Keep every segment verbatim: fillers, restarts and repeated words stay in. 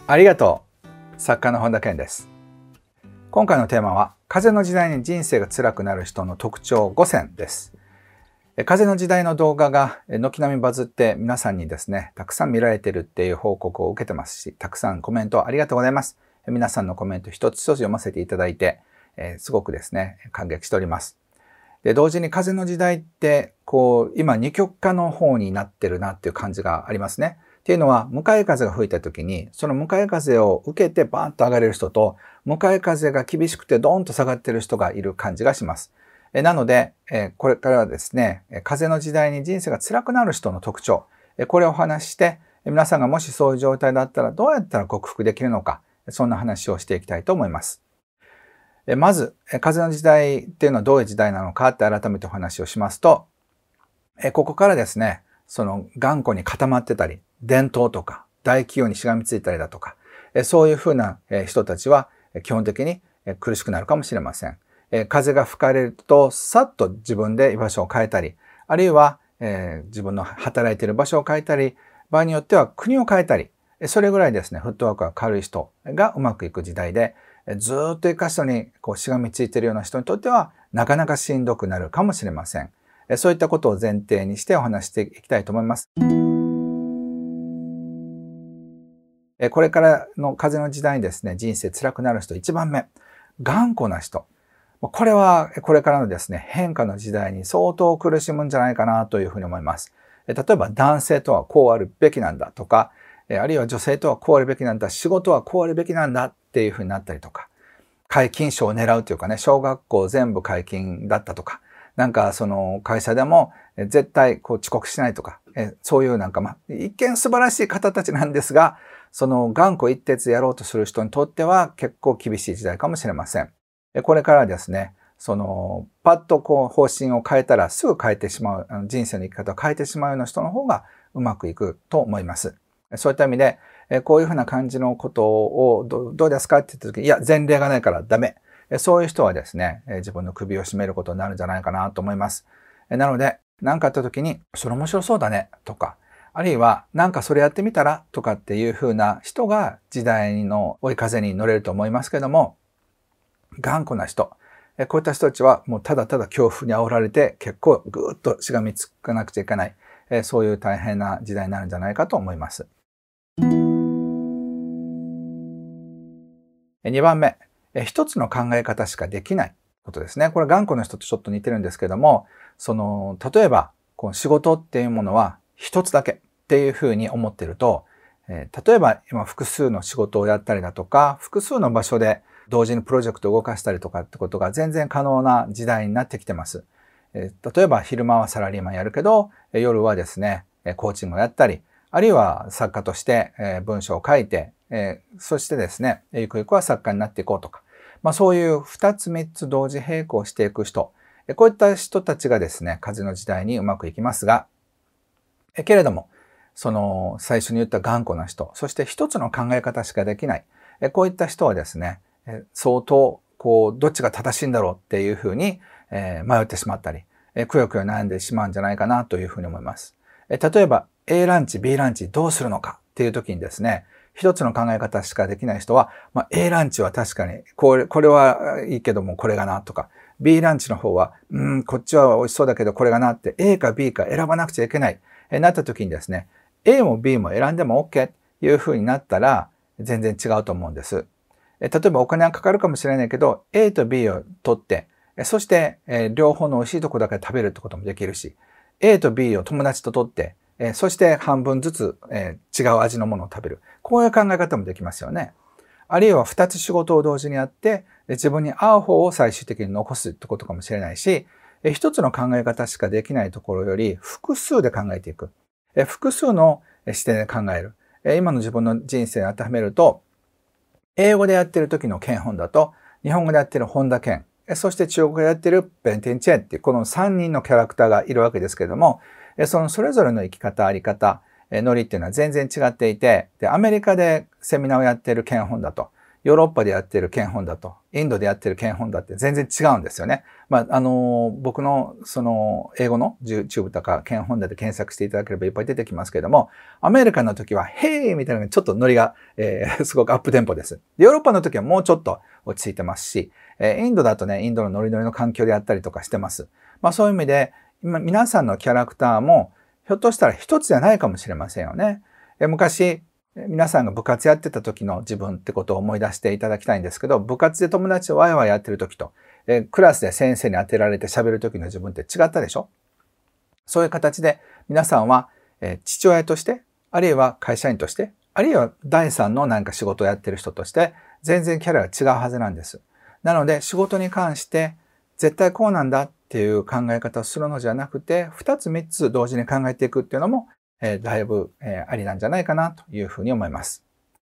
ありがとう。作家の本田健です。今回のテーマは、風の時代に人生が辛くなる人の特徴ごせんです。風の時代の動画が軒並みバズって皆さんにですね、たくさん見られてるっていう報告を受けてますし、たくさんコメントありがとうございます。皆さんのコメント一つ一つ読ませていただいて、えー、すごくですね、感激しております。で、同時に風の時代って、こう、今二極化の方になってるなっていう感じがありますね。っていうのは、向かい風が吹いた時に、その向かい風を受けてバーンと上がれる人と、向かい風が厳しくてドーンと下がってる人がいる感じがします。えなので、えこれからはですね、風の時代に人生が辛くなる人の特徴、えこれをお話しして、皆さんがもしそういう状態だったらどうやったら克服できるのか、そんな話をしていきたいと思います。えまず、風の時代っていうのはどういう時代なのかって改めてお話をしますと、えここからですね、その頑固に固まってたり、伝統とか大企業にしがみついたりだとか、そういうふうな人たちは基本的に苦しくなるかもしれません。風が吹かれるとさっと自分で居場所を変えたり、あるいは自分の働いている場所を変えたり、場合によっては国を変えたり、それぐらいですね、フットワークが軽い人がうまくいく時代で、ずっと一箇所にこうしがみついているような人にとってはなかなかしんどくなるかもしれません。そういったことを前提にしてお話していきたいと思います。これからの風の時代にですね、人生辛くなる人いちばんめ、頑固な人。これはこれからのですね、変化の時代に相当苦しむんじゃないかなというふうに思います。例えば男性とはこうあるべきなんだとか、あるいは女性とはこうあるべきなんだ、仕事はこうあるべきなんだっていうふうになったりとか、皆勤賞を狙うというかね、小学校全部皆勤だったとか、なんかその会社でも絶対こう遅刻しないとか、そういうなんかまあ一見素晴らしい方たちなんですが、その頑固一徹やろうとする人にとっては結構厳しい時代かもしれません。これからですね、そのパッとこう方針を変えたらすぐ変えてしまう、人生の生き方を変えてしまうような人の方がうまくいくと思います。そういった意味で、こういうふうな感じのことを ど, どうですかって言った時に、いや、前例がないからダメ。そういう人はですね、自分の首を絞めることになるんじゃないかなと思います。なので、何かあった時に、それ面白そうだねとか、あるいは、なんかそれやってみたらとかっていう風な人が時代の追い風に乗れると思いますけども、頑固な人、こういった人たちはもうただただ恐怖に煽られて結構ぐーっとしがみつかなくちゃいけない、そういう大変な時代になるんじゃないかと思います。にばんめ、一つの考え方しかできないことですね。これ頑固な人とちょっと似てるんですけども、その例えばこの仕事っていうものは一つだけっていうふうに思ってると、えー、例えば今複数の仕事をやったりだとか、複数の場所で同時にプロジェクトを動かしたりとかってことが全然可能な時代になってきてます。えー、例えば昼間はサラリーマンやるけど、夜はですね、コーチングをやったり、あるいは作家として文章を書いて、えー、そしてですね、ゆくゆくは作家になっていこうとか、まあ、そういうふたつみっつ同時並行していく人、こういった人たちがですね、風の時代にうまくいきますが、けれども、その最初に言った頑固な人、そして一つの考え方しかできない、こういった人はですね、相当こうどっちが正しいんだろうっていうふうに迷ってしまったり、くよくよ悩んでしまうんじゃないかなというふうに思います。例えば A ランチ、B ランチどうするのかっていう時にですね、一つの考え方しかできない人は、まあ、A ランチは確かにこれ、これはいいけどもこれがなとか、B ランチの方は、うん、こっちは美味しそうだけどこれがなって A か B か選ばなくちゃいけない。えなった時にですね、A も B も選んでも OK というふうになったら全然違うと思うんです。え例えばお金はかかるかもしれないけど、A と B を取って、そして、え両方の美味しいとこだけ食べるってこともできるし、A と B を友達と取って、えそして半分ずつ、え違う味のものを食べる。こういう考え方もできますよね。あるいはふたつ仕事を同時にやって、自分に合う方を最終的に残すってことかもしれないし、一つの考え方しかできないところより複数で考えていく。複数の視点で考える。今の自分の人生に当てはめると、英語でやってる時のケンホンダと、日本語でやってる本田健、そして中国語でやってるベンテンチェンっていうこのさんにんのキャラクターがいるわけですけれども、そのそれぞれの生き方、あり方、ノリっていうのは全然違っていて、でアメリカでセミナーをやっているケンホンダと、 ヨーロッパでやっている県本だと、インドでやっている県本だって全然違うんですよね。まあ、あの、僕のその英語の YouTube とか県本だで検索していただければいっぱい出てきますけれども、アメリカの時は、ヘイみたいなちょっとノリが、えー、すごくアップテンポです。ヨーロッパの時はもうちょっと落ち着いてますし、えー、インドだとね、インドのノリノリの環境でやったりとかしてます。まあそういう意味で、今皆さんのキャラクターも、ひょっとしたら一つじゃないかもしれませんよね。えー、昔、皆さんが部活やってた時の自分ってことを思い出していただきたいんですけど、部活で友達とワイワイやってる時と、えー、クラスで先生に当てられて喋る時の自分って違ったでしょ？そういう形で皆さんは、えー、父親として、あるいは会社員として、あるいは第三の何か仕事をやってる人として、全然キャラが違うはずなんです。なので仕事に関して絶対こうなんだっていう考え方をするのじゃなくて、二つ三つ同時に考えていくっていうのも、えー、だいぶ、えー、ありなんじゃないかなというふうに思います。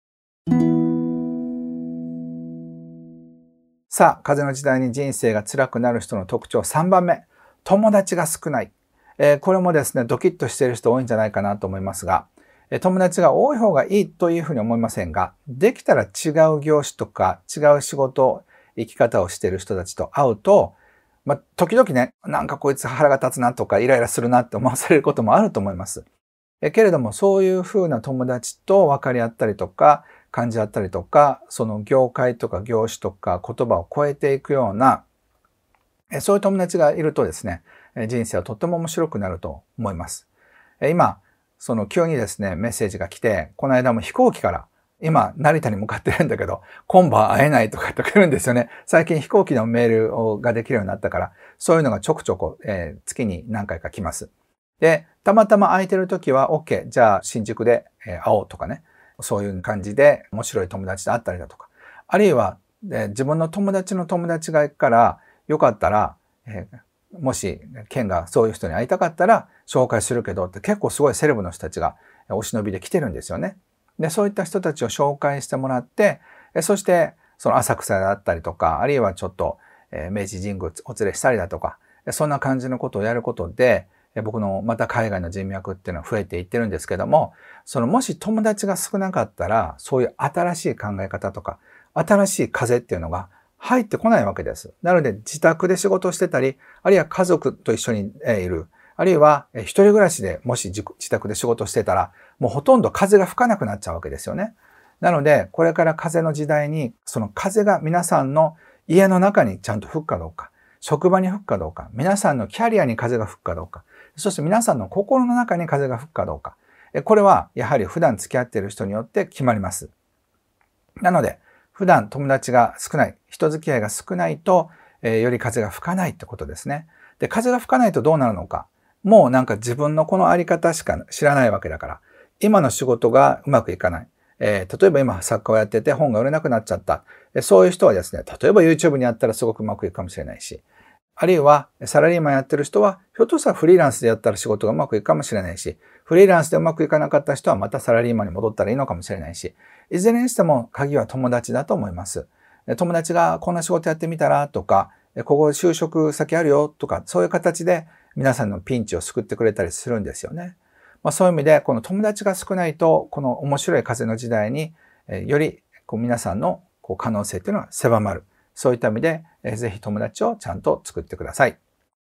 さあ、風の時代に人生が辛くなる人の特徴さんばんめ。友達が少ない。えー、これもですね、ドキッとしている人多いんじゃないかなと思いますが、えー、友達が多い方がいいというふうに思いませんが、できたら違う業種とか違う仕事、生き方をしている人たちと会うと、まあ、時々ね、なんかこいつ腹が立つなとかイライラするなって思わされることもあると思います。えけれども、そういうふうな友達と分かり合ったりとか、感じ合ったりとか、その業界とか業種とか言葉を超えていくような、そういう友達がいるとですね、人生はとっても面白くなると思います。今、その急にですね、メッセージが来て、この間も飛行機から、今、成田に向かってるんだけど、今晩会えないとかって来るんですよね。最近飛行機のメールができるようになったから、そういうのがちょくちょく、えー、月に何回か来ます。で、たまたま空いてる時は OK。じゃあ新宿で会おうとかね。そういう感じで面白い友達と会ったりだとか。あるいは、えー、自分の友達の友達が行くから、よかったら、えー、もし、ケンがそういう人に会いたかったら紹介するけどって結構すごいセレブの人たちがお忍びで来てるんですよね。で、そういった人たちを紹介してもらって、そしてその浅草だったりとか、あるいはちょっと明治神宮お連れしたりだとか、そんな感じのことをやることで、僕のまた海外の人脈っていうのは増えていってるんですけども、そのもし友達が少なかったら、そういう新しい考え方とか、新しい風っていうのが入ってこないわけです。なので自宅で仕事をしてたり、あるいは家族と一緒にいる、あるいは一人暮らしでもし自宅で仕事をしてたら、もうほとんど風が吹かなくなっちゃうわけですよね。なので、これから風の時代に、その風が皆さんの家の中にちゃんと吹くかどうか、職場に吹くかどうか、皆さんのキャリアに風が吹くかどうか、そして皆さんの心の中に風が吹くかどうか。これはやはり普段付き合っている人によって決まります。なので、普段友達が少ない、人付き合いが少ないと、えー、より風が吹かないってことですね。で、風が吹かないとどうなるのか。もうなんか自分のこのあり方しか知らないわけだから、今の仕事がうまくいかない。えー、例えば今作家をやってて本が売れなくなっちゃった。そういう人はですね、例えば YouTube にやったらすごくうまくいくかもしれないし、あるいはサラリーマンやってる人は、ひょっとしたらフリーランスでやったら仕事がうまくいくかもしれないし、フリーランスでうまくいかなかった人はまたサラリーマンに戻ったらいいのかもしれないし、いずれにしても鍵は友達だと思います。友達がこんな仕事やってみたらとか、ここ就職先あるよとか、そういう形で皆さんのピンチを救ってくれたりするんですよね。まあ、そういう意味で、この友達が少ないと、この面白い風の時代によりこう皆さんのこう可能性というのは狭まる。そういった意味で、えー、ぜひ友達をちゃんと作ってください。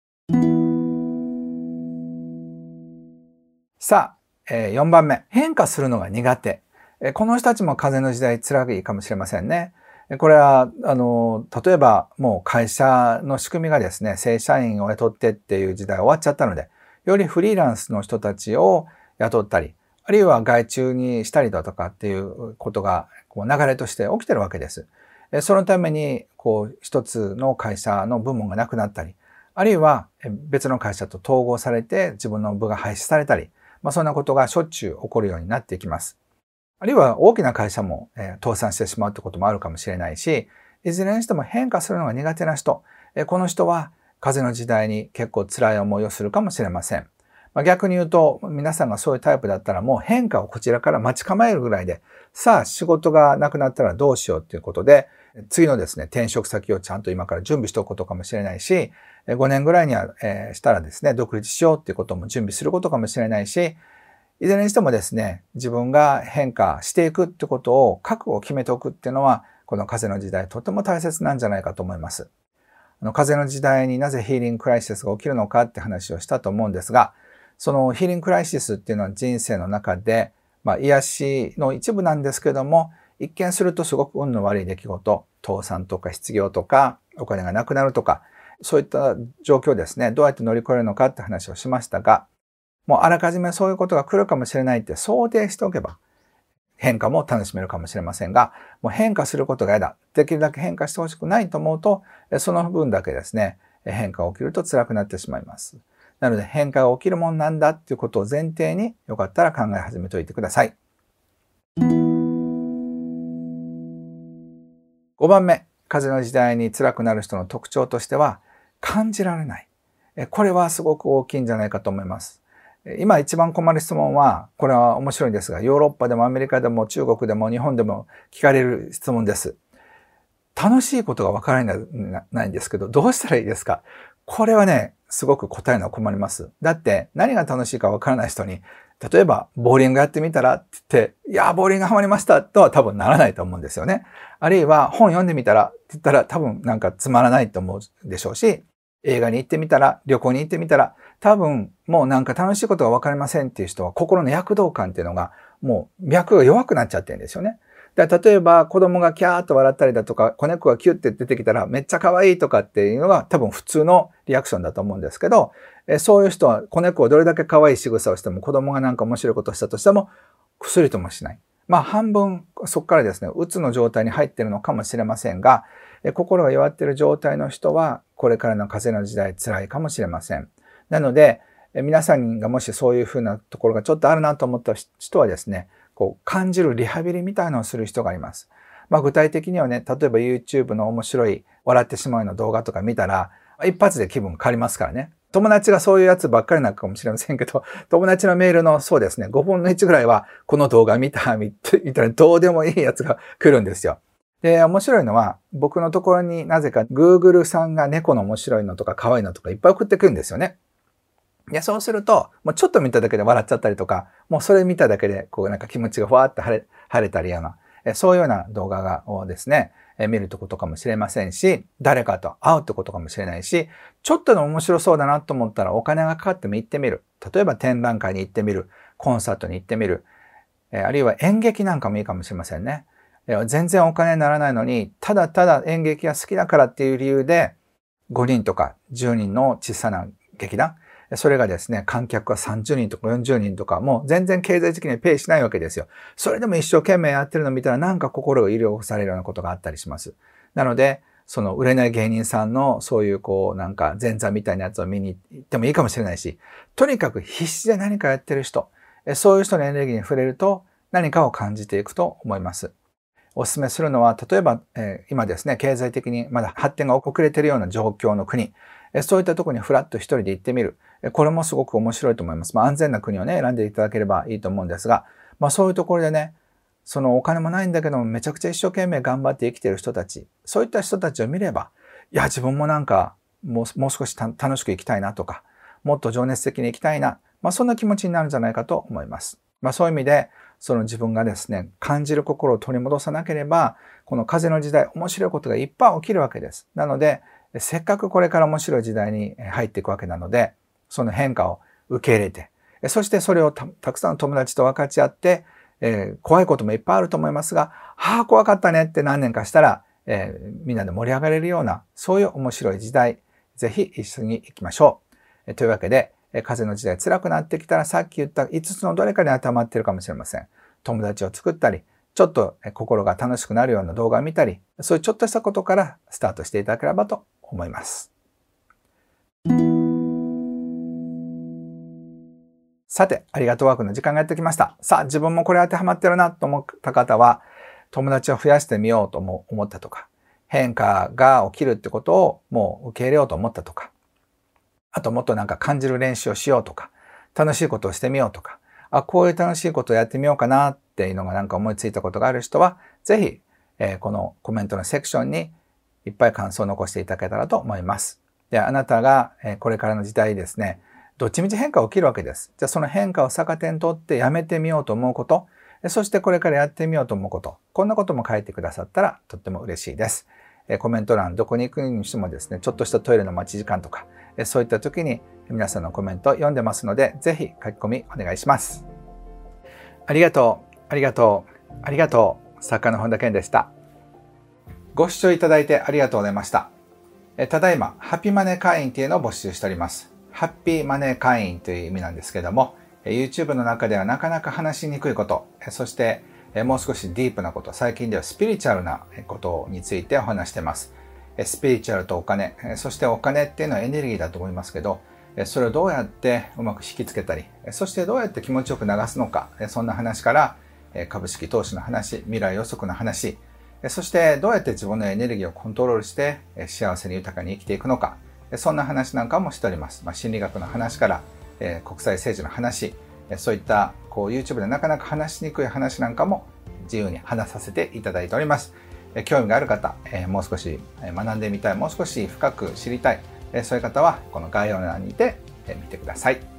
さあ、えー、よんばんめ。変化するのが苦手。えー、この人たちも風の時代辛いかもしれませんね。これは、あの、例えばもう会社の仕組みがですね、正社員を雇ってっていう時代終わっちゃったので、よりフリーランスの人たちを雇ったり、あるいは外注にしたりだとかっていうことがこう流れとして起きてるわけです。そのために、こう、一つの会社の部門がなくなったり、あるいは別の会社と統合されて自分の部が廃止されたり、まあ、そんなことがしょっちゅう起こるようになっていきます。あるいは大きな会社も、えー、倒産してしまうってこともあるかもしれないし、いずれにしても変化するのが苦手な人、えー、この人は風の時代に結構辛い思いをするかもしれません。まあ、逆に言うと、皆さんがそういうタイプだったらもう変化をこちらから待ち構えるぐらいで、さあ仕事がなくなったらどうしようということで、次のですね、転職先をちゃんと今から準備しておくことかもしれないし、ごねんぐらいには、えー、したらですね、独立しようっていうことも準備することかもしれないし、いずれにしてもですね、自分が変化していくってことを覚悟を決めておくっていうのは、 この風の時代とても大切なんじゃないかと思います。あの風の時代になぜヒーリングクライシスが起きるのかって話をしたと思うんですが、そのヒーリングクライシスっていうのは人生の中で、まあ、癒しの一部なんですけども、一見するとすごく運の悪い出来事、倒産とか失業とかお金がなくなるとか、そういった状況ですね、どうやって乗り越えるのかって話をしましたが、もうあらかじめそういうことが来るかもしれないって想定しておけば、変化も楽しめるかもしれませんが、もう変化することが嫌だ。できるだけ変化してほしくないと思うと、その分だけですね、変化が起きると辛くなってしまいます。なので変化が起きるもんなんだっていうことを前提によかったら考え始めておいてください。ごばんめ、風の時代に辛くなる人の特徴としては、感じられない。これはすごく大きいんじゃないかと思います。今一番困る質問は、これは面白いんですが、ヨーロッパでもアメリカでも中国でも日本でも聞かれる質問です。楽しいことがわからないんですけど、どうしたらいいですか？これはね、すごく答えるのは困ります。だって何が楽しいかわからない人に、例えばボーリングやってみたらって言って、いやーボーリングハマりましたとは多分ならないと思うんですよね。あるいは本読んでみたらって言ったら多分なんかつまらないと思うでしょうし、映画に行ってみたら、旅行に行ってみたら、多分もうなんか楽しいことがわかりませんっていう人は心の躍動感っていうのがもう脈が弱くなっちゃってるんですよね。で例えば子供がキャーッと笑ったりだとか、子猫がキュッて出てきたらめっちゃ可愛いとかっていうのが多分普通のリアクションだと思うんですけど、そういう人は子猫をどれだけ可愛い仕草をしても、子供がなんか面白いことをしたとしても薬ともしない。まあ半分そこからですね、うつの状態に入っているのかもしれませんが、心が弱っている状態の人はこれからの風の時代辛いかもしれません。なので皆さんがもしそういうふうなところがちょっとあるなと思った人はですね、こう感じるリハビリみたいなのをする人がいます。まあ、具体的にはね、例えば YouTube の面白い笑ってしまうような動画とか見たら一発で気分変わりますからね。友達がそういうやつばっかりなのかもしれませんけど、友達のメールのそうですね、ごぶんのいちぐらいはこの動画見たみたいなどうでもいいやつが来るんですよ。で、面白いのは僕のところになぜか Google さんが猫の面白いのとか可愛いのとかいっぱい送ってくるんですよね。いや、そうすると、もうちょっと見ただけで笑っちゃったりとか、もうそれ見ただけで、こうなんか気持ちがふわーって晴れ、晴れたりやな、そういうような動画がをですね、見るってことかもしれませんし、誰かと会うってことかもしれないし、ちょっとでも面白そうだなと思ったらお金がかかっても行ってみる。例えば展覧会に行ってみる。コンサートに行ってみる。あるいは演劇なんかもいいかもしれませんね。全然お金にならないのに、ただただ演劇が好きだからっていう理由で、ごにんとかじゅうにんの小さな劇団、それがですね、観客がさんじゅうにんとかよんじゅうにんとか、もう全然経済的にペイしないわけですよ。それでも一生懸命やってるのを見たらなんか心が揺り動かされるようなことがあったりします。なので、その売れない芸人さんのそういうこうなんか前座みたいなやつを見に行ってもいいかもしれないし、とにかく必死で何かやってる人、そういう人のエネルギーに触れると何かを感じていくと思います。お勧めするのは、例えば、えー、今ですね、経済的にまだ発展が遅れているような状況の国、そういったところにフラッと一人で行ってみる。これもすごく面白いと思います。まあ、安全な国をね、選んでいただければいいと思うんですが、まあ、そういうところでね、そのお金もないんだけども、めちゃくちゃ一生懸命頑張って生きている人たち、そういった人たちを見れば、いや、自分もなんか、もう、もう少し楽しく生きたいなとか、もっと情熱的に生きたいな、まあ、そんな気持ちになるんじゃないかと思います。まあ、そういう意味で、その自分がですね、感じる心を取り戻さなければ、この風の時代、面白いことがいっぱい起きるわけです。なので、せっかくこれから面白い時代に入っていくわけなので、その変化を受け入れて、そしてそれを た, たくさんの友達と分かち合って、えー、怖いこともいっぱいあると思いますが、はあ、怖かったねって何年かしたら、えー、みんなで盛り上がれるような、そういう面白い時代、ぜひ一緒に行きましょう。えー、というわけで、風の時代辛くなってきたらさっき言ったいつつのどれかに当てはまっているかもしれません。友達を作ったり、ちょっと心が楽しくなるような動画を見たり、そういうちょっとしたことからスタートしていただければと思います。さて、ありがとうワークの時間がやってきました。さあ、自分もこれ当てはまってるなと思った方は、友達を増やしてみようと思ったとか、変化が起きるってことをもう受け入れようと思ったとか、あともっとなんか感じる練習をしようとか、楽しいことをしてみようとか、あ、こういう楽しいことをやってみようかなっていうのがなんか思いついたことがある人は、ぜひ、えー、このコメントのセクションにいっぱい感想を残していただけたらと思います。で、あなたがこれからの時代ですね、どっちみち変化が起きるわけです。じゃあその変化を逆手にとってやめてみようと思うこと、 そしてこれからやってみようと思うこと、こんなことも書いてくださったらとっても嬉しいです。コメント欄、どこに行くにしてもですね、ちょっとしたトイレの待ち時間とか、そういった時に皆さんのコメント読んでますので、ぜひ書き込みお願いします。ありがとう、ありがとう、ありがとう。作家の本田健でした。ご視聴いただいてありがとうございました。ただいま、ハッピーマネー会員っていうのを募集しております。ハッピーマネー会員という意味なんですけども、YouTube の中ではなかなか話しにくいこと、そしてもう少しディープなこと、最近ではスピリチュアルなことについてお話しています。スピリチュアルとお金、そしてお金っていうのはエネルギーだと思いますけど、それをどうやってうまく引きつけたり、そしてどうやって気持ちよく流すのか、そんな話から、株式投資の話、未来予測の話、そしてどうやって自分のエネルギーをコントロールして幸せに豊かに生きていくのか、そんな話なんかもしております。まあ、心理学の話から国際政治の話、そういったこう YouTube でなかなか話しにくい話なんかも自由に話させていただいております。興味がある方、もう少し学んでみたい、もう少し深く知りたい、そういう方はこの概要欄にて見てください。